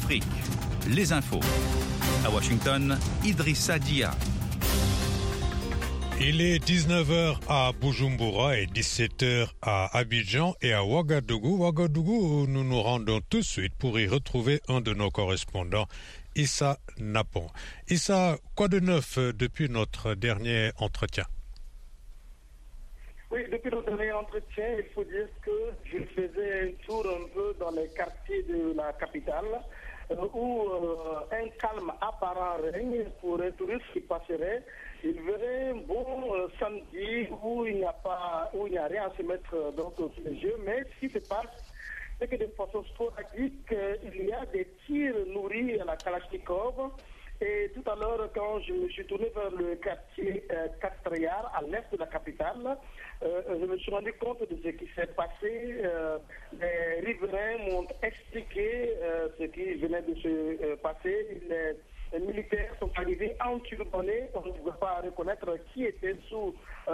Afrique, les infos. À Washington, Idrissa Dia. Il est 19h à Bujumbura et 17h à Abidjan et à Ouagadougou. Ouagadougou, nous nous rendons tout de suite pour y retrouver un de nos correspondants, Issa Napon. Issa, quoi de neuf depuis notre dernier entretien? Oui, depuis notre dernier entretien, il faut dire que je faisais un tour un peu dans les quartiers de la capitale où un calme apparent règne pour un touriste qui passerait. Il verrait un bon samedi où il n'y a rien à se mettre dans les yeux, mais ce qui se passe, c'est que de façon sporadique, il y a des tirs nourris à la Kalachnikov. Et tout à l'heure, quand je me suis tourné vers le quartier Castrayar, à l'est de la capitale, je me suis rendu compte de ce qui s'est passé. Les riverains m'ont expliqué ce qui venait de se passer. Les militaires sont arrivés enturbannés. On ne pouvait pas reconnaître qui était sous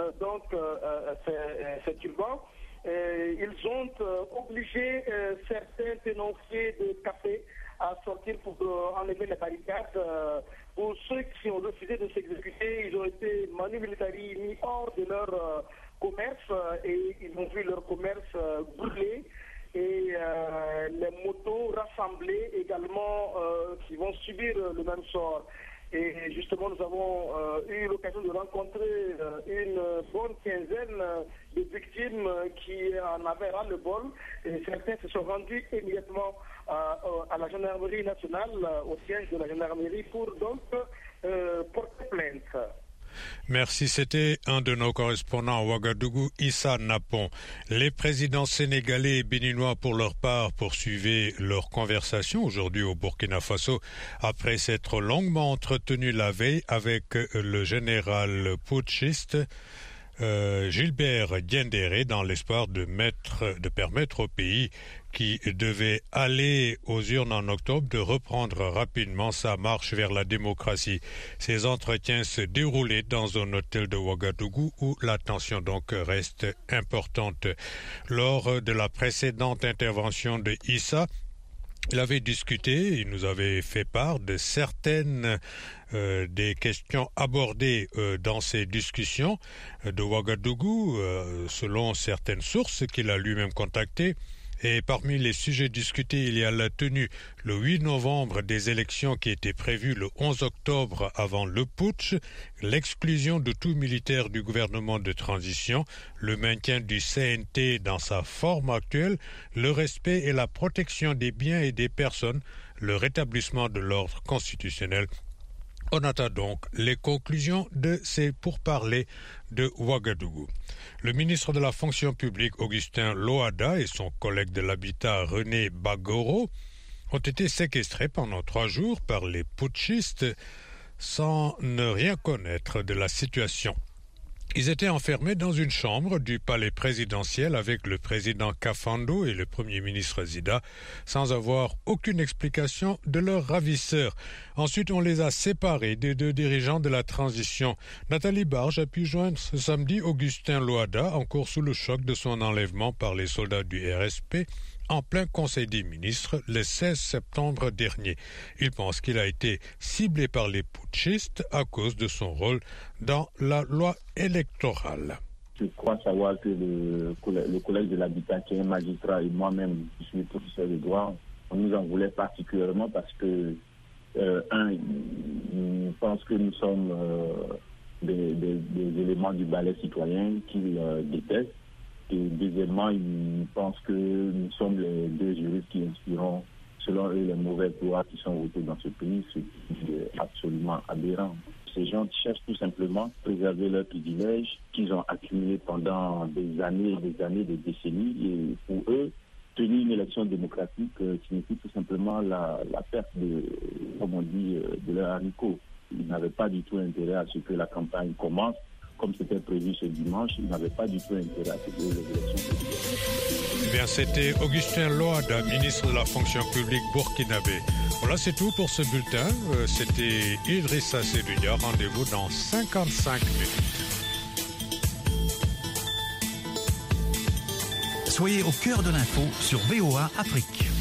ces turbans. Ils ont obligé certains tenanciers de café à sortir pour enlever les barricades. Pour ceux qui ont refusé de s'exécuter, ils ont été manu militari mis hors de leur commerce et ils ont vu leur commerce brûler et les motos rassemblées également qui vont subir le même sort. Et justement, nous avons eu l'occasion de rencontrer une bonne quinzaine de victimes qui en avaient ras-le-bol. Et certains se sont rendus immédiatement à la gendarmerie nationale, au siège de la gendarmerie, pour donc porter plainte. Merci, c'était un de nos correspondants à Ouagadougou, Issa Napon. Les présidents sénégalais et béninois, pour leur part, poursuivaient leur conversation aujourd'hui au Burkina Faso après s'être longuement entretenus la veille avec le général putschiste Gilbert Diendéré dans l'espoir de permettre au pays qui devait aller aux urnes en octobre de reprendre rapidement sa marche vers la démocratie. Ces entretiens se déroulaient dans un hôtel de Ouagadougou où la tension donc reste importante. Lors de la précédente intervention de Issa, il avait discuté, il nous avait fait part de certaines des questions abordées dans ces discussions de Ouagadougou, selon certaines sources qu'il a lui-même contactées. Et parmi les sujets discutés, il y a la tenue le 8 novembre des élections qui étaient prévues le 11 octobre avant le putsch, l'exclusion de tout militaire du gouvernement de transition, le maintien du CNT dans sa forme actuelle, le respect et la protection des biens et des personnes, le rétablissement de l'ordre constitutionnel. On attend donc les conclusions de ces pourparlers de Ouagadougou. Le ministre de la fonction publique, Augustin Loada, et son collègue de l'habitat, René Bagoro, ont été séquestrés pendant 3 jours par les putschistes sans ne rien connaître de la situation. Ils étaient enfermés dans une chambre du palais présidentiel avec le président Kafando et le premier ministre Zida, sans avoir aucune explication de leurs ravisseurs. Ensuite, on les a séparés des 2 dirigeants de la transition. Nathalie Barge a pu joindre ce samedi Augustin Loada, encore sous le choc de son enlèvement par les soldats du RSP, en plein Conseil des ministres le 16 septembre dernier. Il pense qu'il a été ciblé par les putschistes à cause de son rôle dans la loi électorale. Je crois savoir que le collège de l'habitat, qui est un magistrat, et moi-même, je suis professeur de droit, on nous en voulait particulièrement parce que, je pense que nous sommes des éléments du balai citoyen qu'ils détestent. Et deuxièmement, ils pensent que nous sommes les 2 juristes qui inspirons, selon eux, les mauvaises lois qui sont votées dans ce pays, ce qui est absolument aberrant. Ces gens cherchent tout simplement à préserver leurs privilèges qu'ils ont accumulés pendant des années, des décennies. Et pour eux, tenir une élection démocratique signifie tout simplement la perte de leur haricot. Ils n'avaient pas du tout intérêt à ce que la campagne commence. Comme c'était prévu ce dimanche, il n'avait pas du tout intérêt à ce que les élections se Bien, c'était Augustin Loada, ministre de la fonction publique burkinabé. Voilà, c'est tout pour ce bulletin. C'était Idrissa Dia. Rendez-vous dans 55 minutes. Soyez au cœur de l'info sur VOA Afrique.